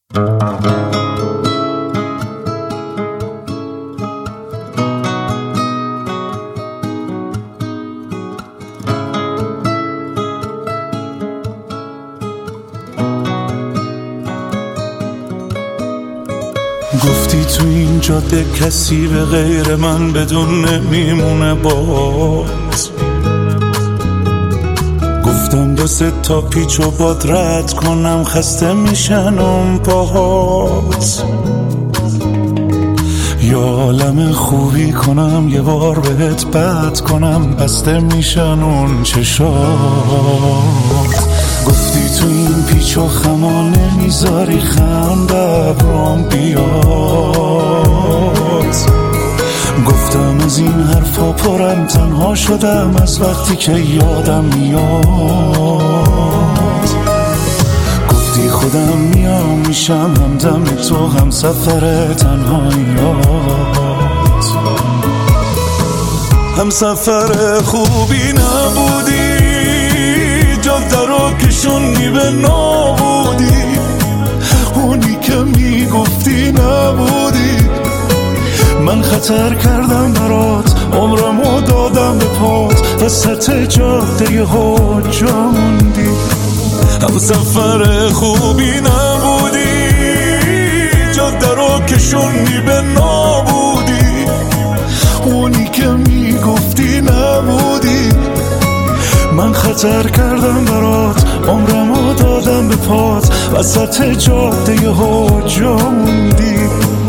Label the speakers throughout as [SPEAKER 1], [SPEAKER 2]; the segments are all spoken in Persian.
[SPEAKER 1] گفتی تو این جاده کسی به غیر من بدون نمیمونه باز. گفتم 2-3 تا پیچ و باد رد کنم، خسته میشن اون پاهات. یا عالم خوبی کنم یه بار بهت بد کنم، بسته میشن اون چشات. گفتی تو این پیچ و خما نمیذاری خنده ابرام بیاد. گفتم از این حرفا پرم، تنها شدم از وقتی که یادم میاد. گفتی خودم میام میشم همدم تو، هم سفر تنهاییات. هم سفر خوبی نبودی، جاده رو کشوندی به نابودی. اونی که میگفتی نبودی. من خطر کردم برات، عمرمو دادم به پات، وسط جاده ها جا موندی. هم سفر خوبی نبودی، جاده رو کشوندی به نابودی. اونی که میگفتی نبودی. من خطر کردم برات، عمرمو دادم به پات، وسط جاده ها جا موندی.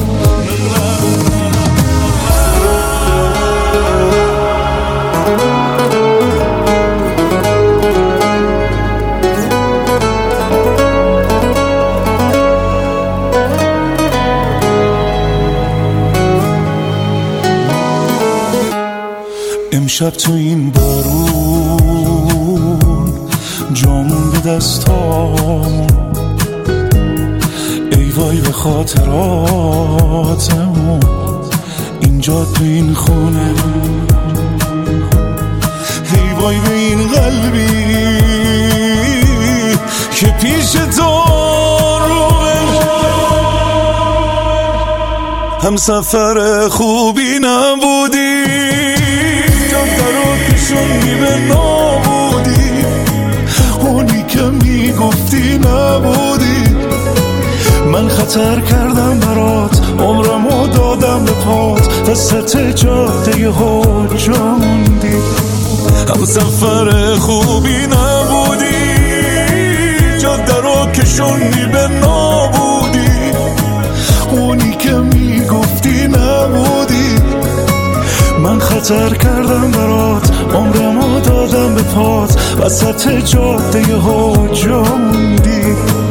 [SPEAKER 1] امشب تو این بارون جامون به دستامون، ای وای به خاطراتمون. اینجا تو این خونه، ای وای به این قلبی که پیش تو روه. هم سفر خوبی نبودی، جاده رو کشوندی به نابودی. اونی که میگفتی نبودی. من خطر کردم برات، عمرمو دادم به پات، وسط جاده ها جا موندی. هم سفر خوبی نبودی، جاده رو کشوندی به نابودی. اونی که میگفتی نبودی. من خطر کردم برات، عمرمو دادم به پات، وسط جاده ها جا موندی.